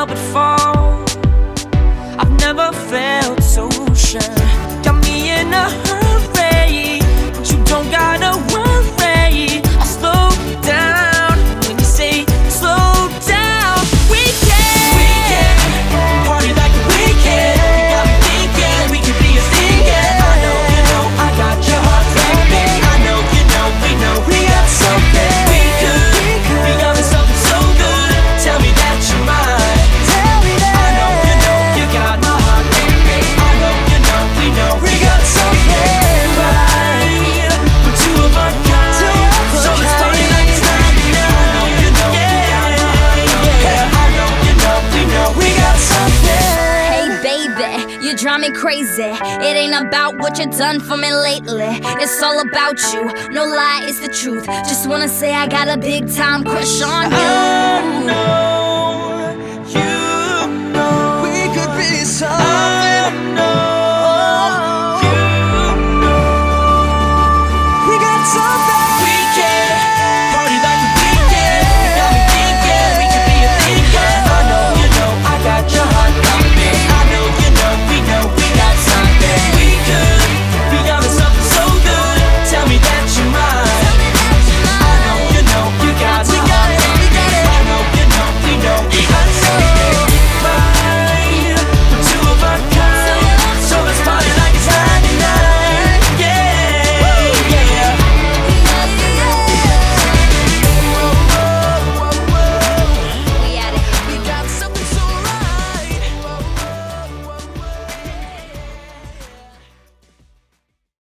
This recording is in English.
help but fall. I've never felt so sure. Got me in a hurry, but you don't gotta worry. I'll slow down when you say slow down. We can party like a weekend. You got me thinking we could be a thing. I know you know I got your heart thumping. I know you know we got something. We could be on to something so good. Tell me that you're mine. I know you know you got my heart thumping. I know you know we got something right. We're two of a kind, so let's party like it's 99. I know you know you got my heart thumping. I know you know we got something. Hey baby, you drive me crazy. It ain't about what you done for me lately. It's all about you, no lie, it's the truth. Just wanna say I got a big time crush on you. I know